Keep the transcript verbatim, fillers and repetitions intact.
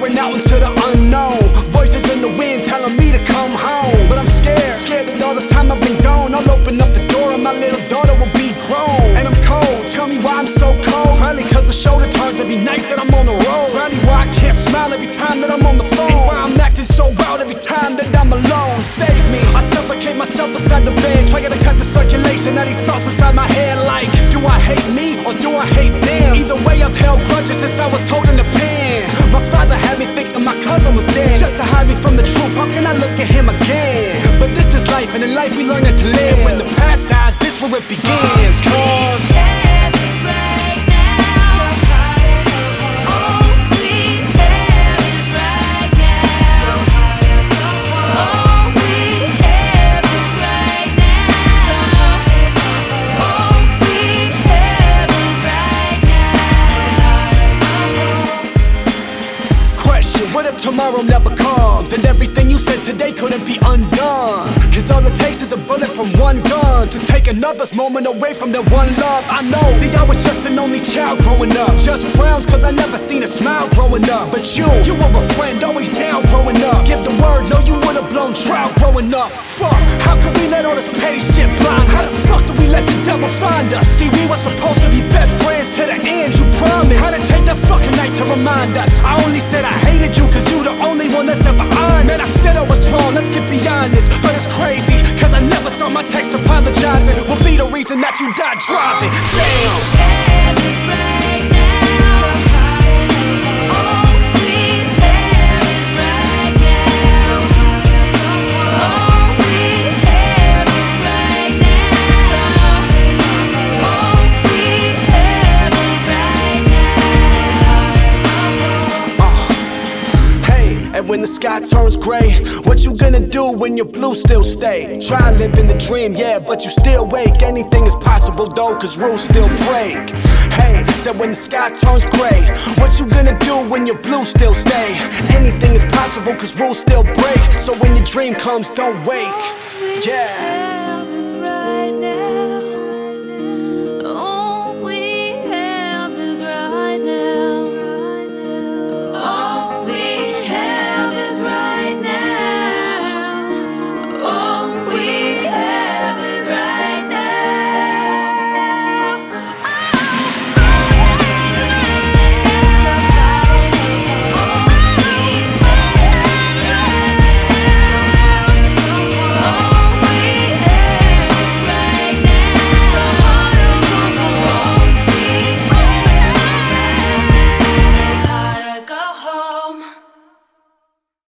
staring out into the unknown. Voices in the wind telling me to come home, but I'm scared, scared that all this time I've been gone. I'll open up the door and my little daughter will be grown. And I'm cold, tell me why I'm so cold. Probably cause the shoulder turns every night that I'm on the road. Probably why I can't smile every time that I'm on the phone. And why I'm acting so wild every time that I'm alone. Save me, I suffocate myself inside the bed, trying to cut the circulation of these thoughts inside my head. Like, do I hate me or do I hate them? Either way I've held grudges since I was holding the pen. My father had me thinking my cousin was dead, just to hide me from the truth. How can I look at him again? But this is life, and in life we learn to live. When the past dies, this where it begins. Cause what if tomorrow never comes, and everything you said today couldn't be undone? Cause all it takes is a bullet from one gun to take another's moment away from their one love. I know, see I was just an only child growing up, just frowns cause I never seen a smile growing up. But you, you were a friend, always down growing up. Give the word, no you would've blown trout growing up. Fuck, how could we let all this petty shit blind us? How the fuck did we let the devil find us? See we were supposed to be best friends to the end, you promised. How'd it take that fucking night to remind us? I only said I hated you cause you the only one that's ever earned. Man, I said I was wrong, let's get beyond this. But it's crazy, cause I never thought my text apologizing would be the reason that you died driving. Damn. And when the sky turns gray, what you gonna do when your blue still stay? Try living the dream, yeah, but you still wake. Anything is possible though, cause rules still break. Hey, said when the sky turns gray, what you gonna do when your blue still stay? Anything is possible cause rules still break. So when your dream comes, don't wake. Yeah.